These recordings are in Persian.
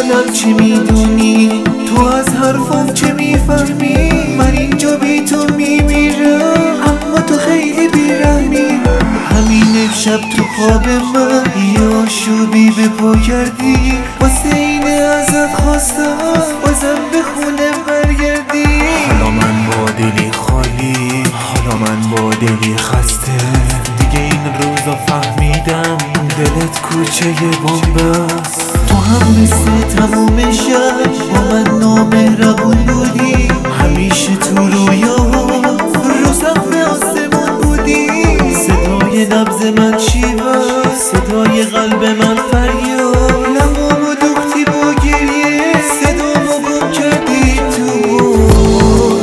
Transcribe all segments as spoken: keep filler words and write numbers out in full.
حالم چه میدونی، تو از حرفم چه میفهمی. من اینجا بی تو میمیرم اما تو خیلی بیرحمی. همین شب تو خواب من یه آشوبی به پا کردی، واسه اینه ازت خواستم بازم به خونه برگردی. حالا من با دلی خالی، حالا من با دلی خسته، دیگه این روزا فهمیدم دلت کوچه بمبست. تو هم مثل تموم شب با من نامهربون بودی، همیشه تو رویاها رو سقف آسمون بودی. صدای نبض من شیوا، صدای قلب من فریاد، لبامو دوختی با گریه، صدامو گم کردی تو بود.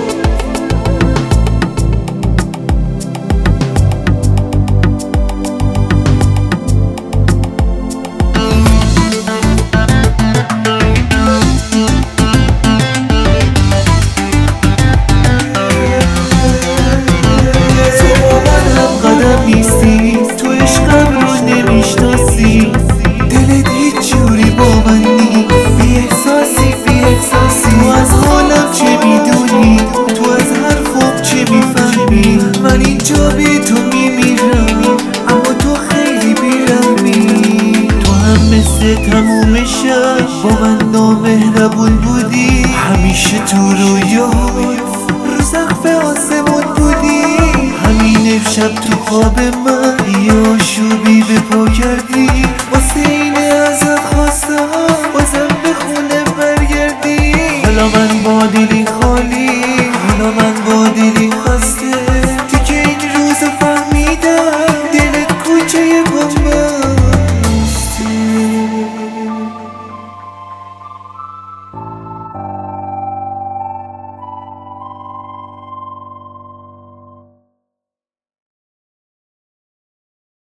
نیستی تو عشقم رو نمیشناسی، دلت هیچ جوری با من نیست، بی احساسی بی احساسی. تو از حالم چه میدونی، تو از حرفم چه میفهمی. من اینجا بی تو میمیرم اما تو خیلی بیرحمی. تو هم مثل تموم شب با من نامهربون بودی، همیشه تو رویاهای رو سقف آسمون بودی. همین شب تو خواب من یه آشوبی به پا کردی، واسه اینه ازت خواستم